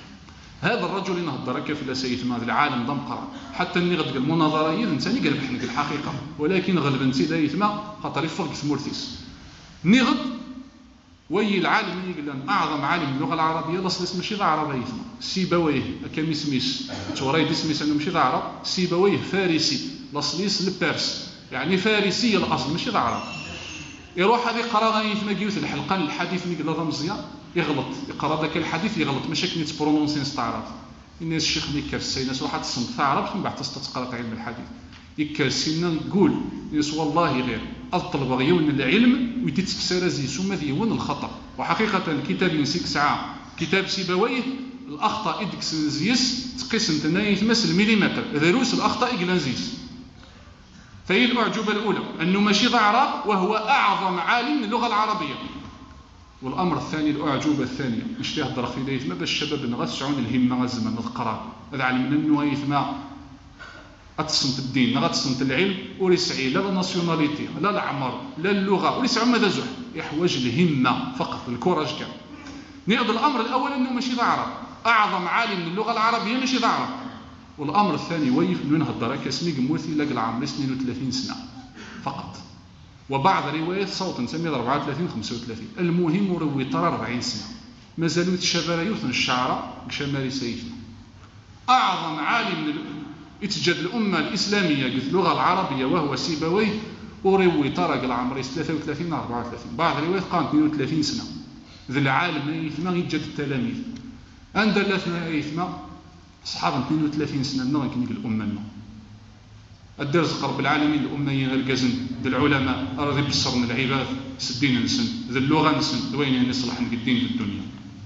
هذا الرجل ينهضر كيف لا سيتما العالم ضمقرة حتى اني غد المناظرة الانسان يقلب حنك الحقيقة ولكن غالبا سيدا يتما خاطر يفرق ثمورثيس ني غد وي العالم يقول أعظم عالم اللغة العربية لصليس ماشي ذا عربي سيبويه كم سميس توريد سميس أنه ماشي ذا عرب سيبويه فارسي لصليس لبارس يعني فارسي الأصل ماشي ذا عرب يروح هذه يقرا غادي يتماكيوث الحلقه الحديث نقول هذا مزيان يغلط يقرا ذاك الحديث يغلط ماشي كني تبرونونسي نستعرض الناس الشيخ اللي كرسي الناس واحد الصمت تعرف من بعد تقرا علم الحديث يكرسينا نقول الناس والله غير الطلبه غيون العلم ويدي تفسير زي سوما ديون الخطا وحقيقه الكتاب ينسيك ساعه كتاب سيبويه الاخطاء ادكس نزيس تقسم تناي يتمثل مليمتر دروس الاخطاء إجلانزيس فهي الأعجوبة الأولى أنه ماشي ذا عرب وهو أعظم عالم للغة العربية. والأمر الثاني الأعجوبة الثانية مش يهضر في ليث ما باش الشباب نغسعون الهمة غزما نذقرا هذا علم أنه يثما أتصنت الدين غتصنت العلم وريسعي لا الناسيوناليتي لا العمر لا اللغة وريسعوا ماذا زح يحوج الهمة فقط الكوراج كان نقض الأمر الأول أنه ماشي ذا عرب أعظم عالم للغة العربية ماشي ذا عرب. والأمر الثاني ويف من هالدرا كاسمي قموثي لقى العمر 32 سنة فقط وبعض روايات صوت نسميه 34 35 المهم روي ترى 40 سنة مازالوا يتشابه يوثن الشعراء شمالي سيفنا أعظم عالم اتجد الأمة الإسلامية قلت اللغة العربية وهو سيبويه وروي ترى العمر 33 34 بعض الروايات قال 32 سنة ذا العالم يثما يتجد التلاميذ أندلثنا يثما أصحاب 32 سنة نو يمكن الأمة نو الدرس قرب العالمين الأميين الجزن ذا العلماء راضي بصرنا العباد سدين نسن ذا اللغة نسن دوين نصلح الدين في الدنيا.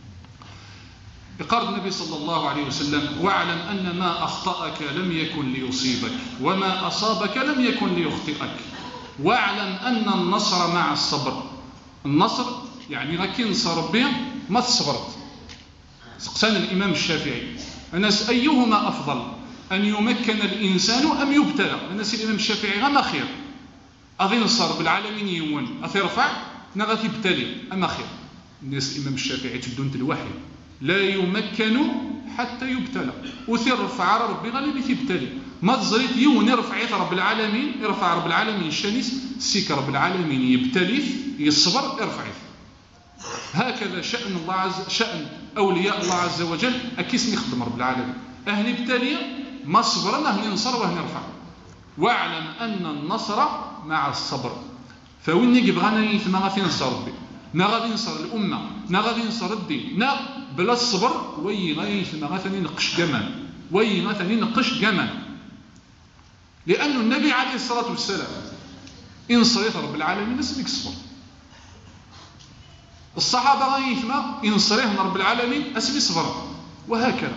يقال النبي صلى الله عليه وسلم واعلم أن ما أخطأك لم يكن ليصيبك وما أصابك لم يكن ليخطئك واعلم أن النصر مع الصبر. النصر يعني غاكي نصر ربي ما تصبرت. سقسان الإمام الشافعي الناس أيهما أفضل أن يمكن الإنسان أم يبتلى؟ الناس الإمام الشافعي غما خير أغي نصر بالعالمين يوم أثيرفع نغاثي يبتلي أما خير. الناس الإمام الشافعي تبدون الوحي لا يمكن حتى يبتلى وثيرفع ربي غالي يبتلي ما تزريت يوم يرفع رب العالمين يرفع رب العالمين الشانيس سيك رب العالمين يبتلي يصبر يرفعه. هكذا شأن الله شأن أولياء الله عز وجل أكيس نخدم رب العالمين أهني ابتلي ما صبرنا أهني نصر وأهني نرفع. واعلم أن النصر مع الصبر فوين يبغانا يثما غادي نصر ربي نا غادي نصر الأمة نا غادي نصر الدين نا بلا الصبر وي غادي يثما غادي نقش كمان وي غادي نقش كمان لأن النبي عليه الصلاة والسلام إن صريت رب العالمين نسميك الصبر. الصحابة غادي يثما ينصريهم رب العالمين اسمي صبر وهكذا.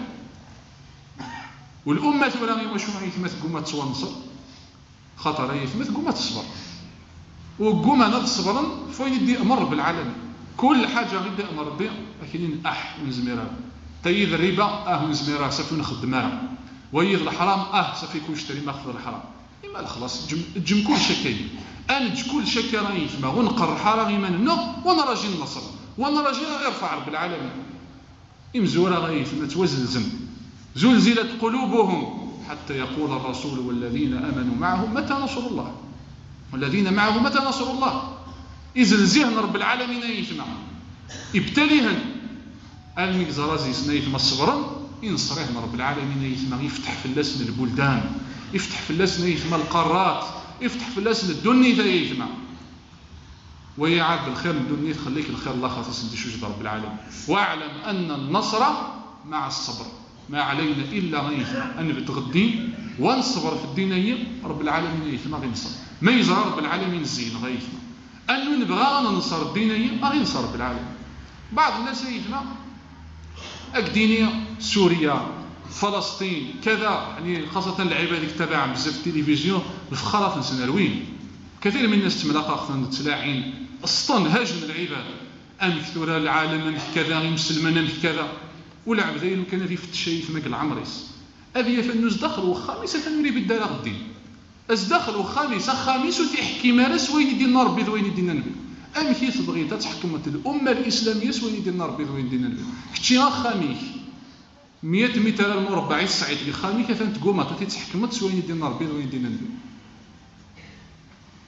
والأمة ولا غير واش يثما تقوم تسوى نصر خطر يثما تقوم تصبر وقوم انا تصبرا فين يدي امر رب العالمين كل حاجه غير امر ربي لكن ونزميرها تيذ الربا ونزميرها صافي نخدمها ويذ الحرام صافي كل شتري ماخذ الحرام اما خلاص تجم كل شيء كاين انا كل شيء راه يثما ونقر حرام ايماننا وانا راجي النصر وانا راجي يرفع رب العالمين امزورا غيثما توزلزم زلزلت قلوبهم حتى يقول الرسول والذين امنوا معه متى نصر الله والذين معه متى نصر الله يزلزلهن رب العالمين يثما ابتليهن المكزرازي سنا يثما الصبرا ينصرهن رب العالمين يثما يفتح في اللسن البلدان يفتح في اللسن يثما القارات يفتح في اللسن الدنيا يثما ويعاد بالخير من الدنيا تخليك الخير الله خاص انت شو رب العالمين. واعلم ان النصر مع الصبر ما علينا الا غيثما ان نتغدي ونصبر في الدينيه رب العالمين يثما غينصر ما يزرى رب العالمين الزين غيثما أنه نبغى ننصر الدينية ما غينصر رب العالمين. بعض الناس يثما الدينية سوريا فلسطين كذا يعني خاصة العباد اللي تابعهم بزاف في التلفزيون الفخرات نسنروين كثير من الناس تملاقا خصنا تلاعين أسطن هاجم العباد أمثل العالم أمثل كذا مسلمان أمثل كذا والعبدين كان في فتشي في مقل عمريس أبي فنوز دخل وخامسة فنوري بالدار غدين أزدخل خامس وتحكي مارس وين يدي النار بيض وين يدي النبي أمثي تبغي تحكم الأمة الإسلامية وين يدي النار بيض وين يدي النبي كتشي خاميك 100 متر المربع السعيد اللي خاميك ثاني تقوم تتحكم وين يدي النار بيض وين يدي النبي.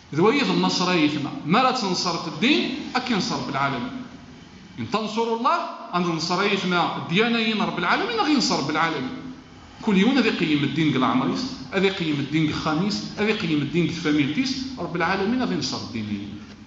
ذويذ النصر يثنى ما لا تنصرت الدين أكي نصر رب العالمين. إن تنصروا الله أن نصر يثنى الديانين رب العالمين غير نصر رب العالمين. كل يوم هذا يقيم الدين العمريس، هذا يقيم الدين الخامس، هذا يقيم الدين الفاميلتيس، رب العالمين غير نصر الدينين.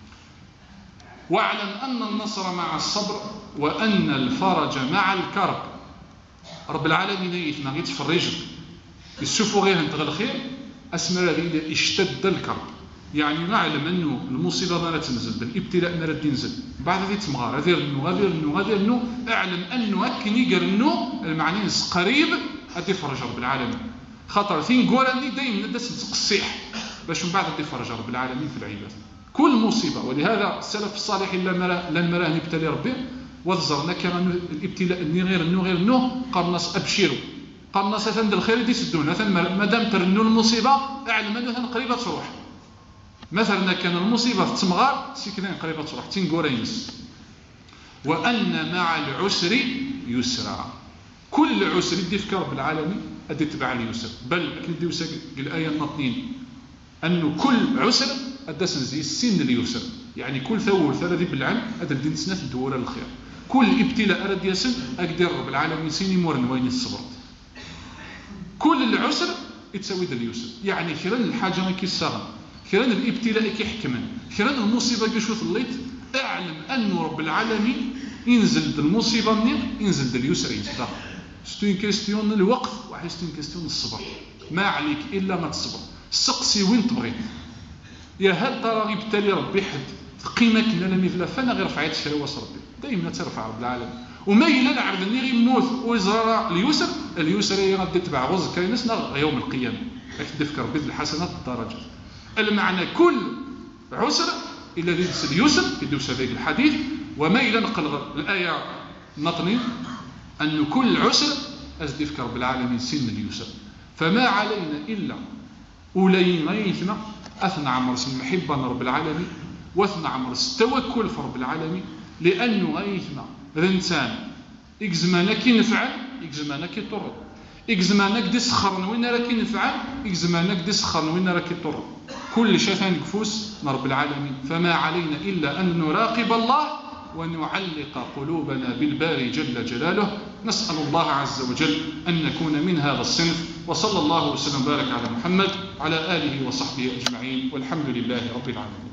واعلم أن النصر مع الصبر وأن الفرج مع الكرب. رب العالمين يثنى غير تفرج يشوفوا غير انت الخير اسمر إذا اشتد الكرب، يعني نعلم أنه المصيبة ما تنزل، الابتلاء ما تنزل، بعد ذي تمغار غير انه اعلم أنه أكني قال أنه المعني قريب أتفرج رب العالمين. خاطر ثين قولاني دايما ندس تقصيح باش من بعد أتفرج رب العالمين في العباد كل مصيبة. ولهذا السلف الصالح لما راه يبتلي ربي وذزرنا كان الابتلاء غير انه قال الناس ابشروا، قال الناس ثند الخير دي سدون ما دام ترنوا المصيبه اعلم انها قريبه تروح. مثلا كان المصيبه في تمغار سكنين قريبه تروح تنقورينس. وان مع العسر يسرا، كل عسر يدي في رب العالمين ادي تبع اليسر، بل كنديو الايه الاثنين انه كل عسر ادى زي السن اليسر، يعني كل ثور ثلاثي بالعلم ادى الدين سنه الدوره الخير. كل ابتلاء رد يسن اقدر رب العالمين سيني مورن وين الصبر. كل العسر يتساوي اليسر، يعني خيران الحاجه كي الصغر، خيران الابتلاء كي حكمن، خيران المصيبه كي شوف الليت اعلم ان رب العالمين ينزل المصيبه منين ينزل اليسر ينزل. ستين كيستيون الوقت واحد ستين كيستيون الصبر، ما عليك الا ما تصبر. سقسي وين تبغي يا هل ترى يبتلي ربي حد قيمك لا مثل فانا غير رفعت الشهوات ربي دائما ترفع رب العالمين. وما الا العبد اللي غيموت ويزرع اليسر غادي تبع غوز كاينس يوم القيامه راح تذكر ربي الحسنات الدرجات. المعنى كل عسر الا يدس اليسر يدوس هذاك الحديث. وما الا نقل الايه نطني ان كل عسر ازدفك رب العالمين سن اليسر. فما علينا الا أولين غيثنا أثنى عمرس المحبة رب العالمين واثنى عمرس التوكل في رب العالمين. لأنه غيثنا الإنسان إكزمانا كي نفعل إكزمانا كي طرد، إكزمانا كدي سخرن وين راكي نفعل إكزمانا كدي سخرن وين راكي طرد. كل شيء نكفوس رب العالمين. فما علينا إلا أن نراقب الله ونعلق قلوبنا بالباري جل جلاله. نسأل الله عز وجل أن نكون من هذا الصنف. وصلى الله وسلم وبارك على محمد وعلى آله وصحبه أجمعين والحمد لله رب العالمين.